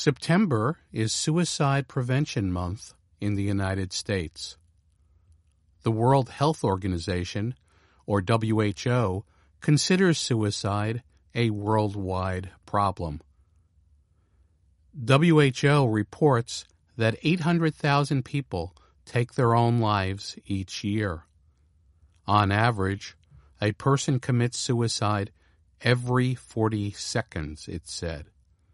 September is Suicide Prevention Month in the United States. The World Health Organization, or WHO, considers suicide a worldwide problem. WHO reports that 800,000 people take their own lives each year. On average, a person commits suicide every 40 seconds, it said.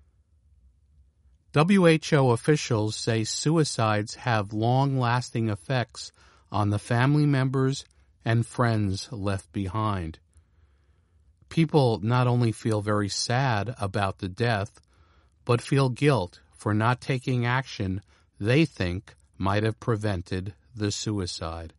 WHO officials say suicides have long-lasting effects on the family members and friends left behind. People not only feel very sad about the death, but feel guilt for not taking action they think might have prevented the suicide.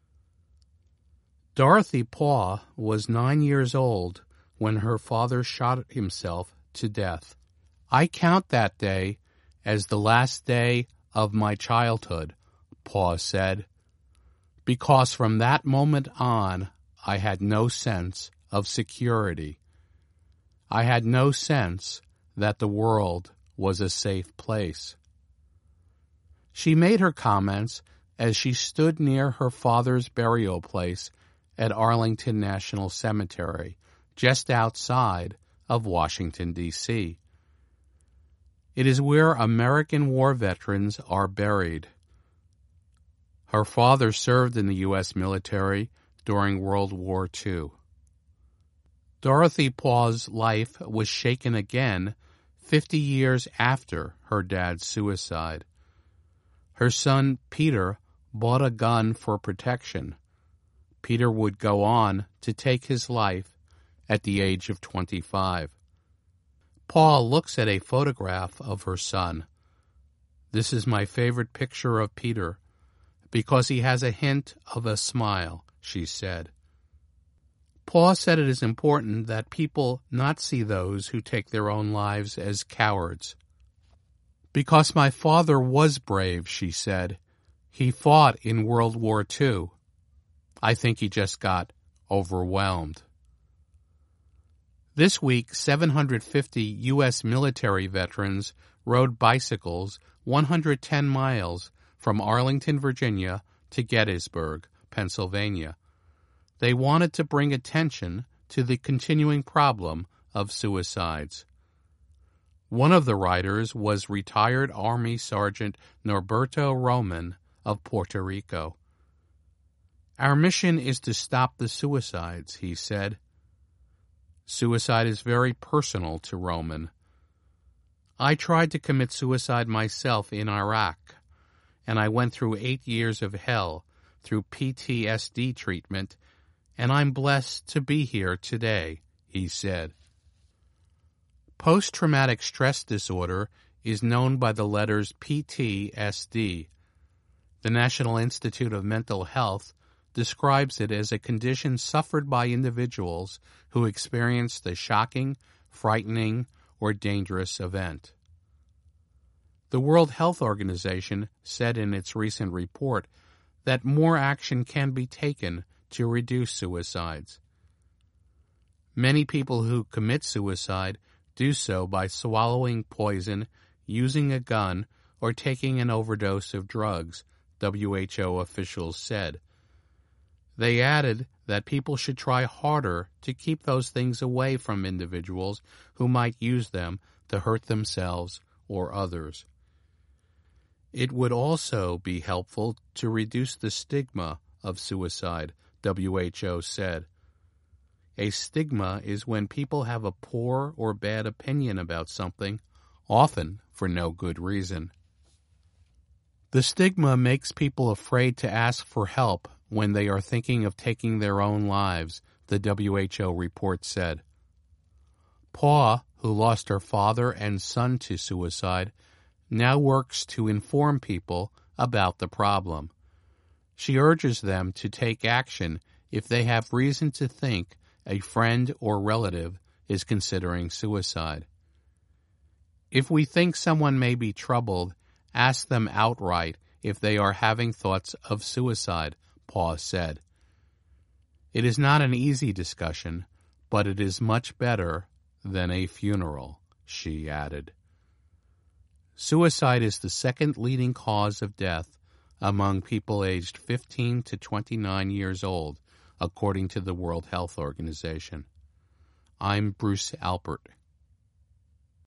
Dorothy Paugh was 9 years old when her father shot himself to death. I count that day as the last day of my childhood, Paugh said, because from that moment on, I had no sense of security. I had no sense that the world was a safe place. She made her comments as she stood near her father's burial place at Arlington National Cemetery, just outside of Washington, D.C. It is where American war veterans are buried. Her father served in the U.S. military during World War II. Dorothy Paugh's life was shaken again 50 years after her dad's suicide. Her son, Peter, bought a gun for protection. Peter would go on to take his life at the age of 25. Paul looks at a photograph of her son. This is my favorite picture of Peter because he has a hint of a smile, she said. Paul said it is important that people not see those who take their own lives as cowards. Because my father was brave, she said. He fought in World War II. I think he just got overwhelmed. This week, 750 U.S. military veterans rode bicycles 110 miles from Arlington, Virginia to Gettysburg, Pennsylvania. They wanted to bring attention to the continuing problem of suicides. One of the riders was retired Army Sergeant Norberto Roman of Puerto Rico. Our mission is to stop the suicides, he said. Suicide is very personal to Roman. I tried to commit suicide myself in Iraq, and I went through 8 years of hell through PTSD treatment, and I'm blessed to be here today, he said. Post-traumatic stress disorder is known by the letters PTSD. The National Institute of Mental Health describes it as a condition suffered by individuals who experienced a shocking, frightening, or dangerous event. The World Health Organization said in its recent report that more action can be taken to reduce suicides. Many people who commit suicide do so by swallowing poison, using a gun, or taking an overdose of drugs, WHO officials said. They added that people should try harder to keep those things away from individuals who might use them to hurt themselves or others. It would also be helpful to reduce the stigma of suicide, WHO said. A stigma is when people have a poor or bad opinion about something, often for no good reason. The stigma makes people afraid to ask for help when they are thinking of taking their own lives, the WHO report said. Paugh, who lost her father and son to suicide, now works to inform people about the problem. She urges them to take action if they have reason to think a friend or relative is considering suicide. If we think someone may be troubled, ask them outright if they are having thoughts of suicide, Paugh said. It is not an easy discussion, but it is much better than a funeral, she added. Suicide is the second leading cause of death among people aged 15 to 29 years old, according to the World Health Organization. I'm Bruce Alpert.